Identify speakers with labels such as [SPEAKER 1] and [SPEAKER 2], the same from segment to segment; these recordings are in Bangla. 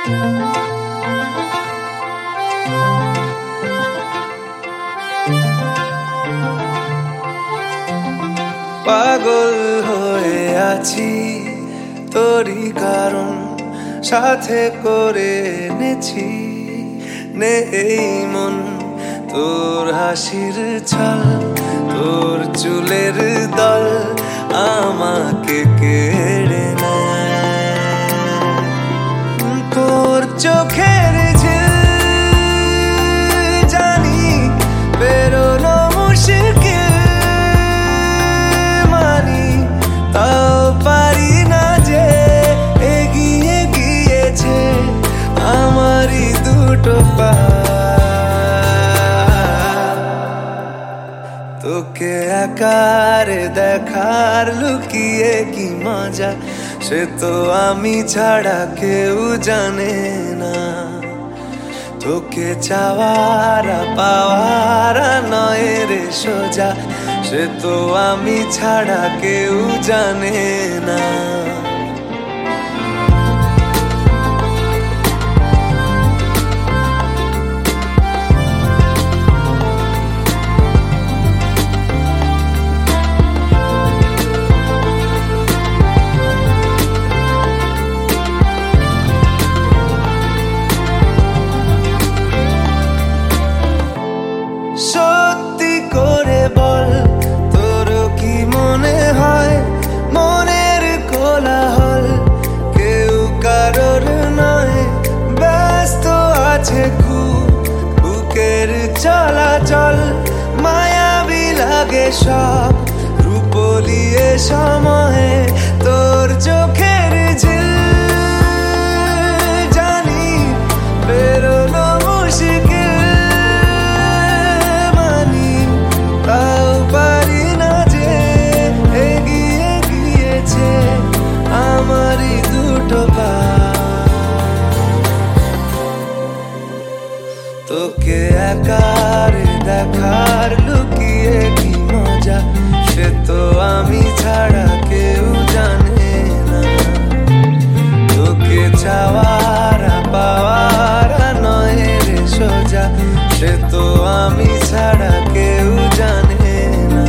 [SPEAKER 1] পাগল হয়ে আছি তোরই কারণ সাথে করে এনেছি নে এই মন তোর হাসির ছল তোর চুলের দল আমাকে কেড়ে নেয় তোর চোখের ঝিল জানি বেরোনো মুশকিল মানি তাও পারি না যে এগিয়ে গিয়েছে আমারই দুটো পা তোকে একার দেখার লুকিয়ে কি মজা সে তো আমি ছাড়া কেউ জানে না তোকে চাওয়ারা পাওয়ারা নয় রে সোজা সে তো আমি ছাড়া কেউ জানে না সত্যি করে বল তোর কি মনে হয় মনের কোলাহল কেউ কারোর নয় ব্যস্ত আছে খুব বুকের চলাচল মায়াবী লাগে সব রূপলিয়ে সময়ে তোর চোখের ঝিল জানি বেরোনো মুশকিল তোকে একার দেখার লুকিয়ে কি মজা সে তো আমি ছাড়া কেউ জানে না তোকে চাওয়ারা পাওয়ারা নয় রে সোজা সে তো আমি ছাড়া কেউ জানে না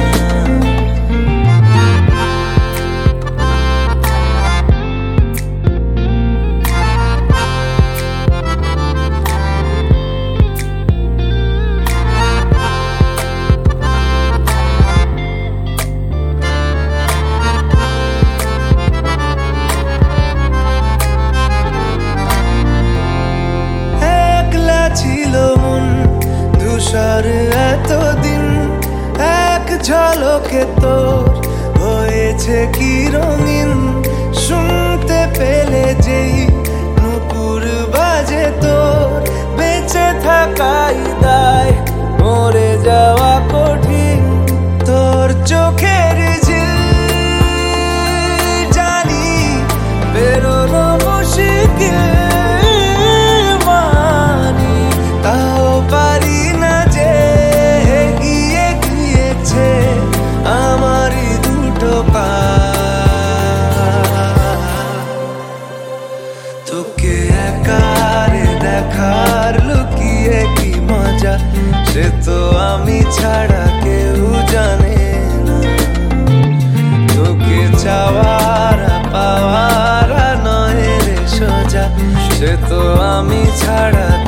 [SPEAKER 1] ছিল মন ধূসর এতদিন এক ঝলকে তোর হয়েছে কি রঙিন শুনতে পেলে যেই নুপুর বাজে তোর বেঁচে থাকাই দায় মরে যাওয়া কঠিন তোর চোখের ঝিল জানি বেরোনো মুশকিল তোকে একার দেখার লুকিয়ে কি মজা সে তো আমি ছাড়া কেউ জানে না তোকে চাওয়ারা পাওয়ারা নয় রে সোজা সে তো আমি ছাড়া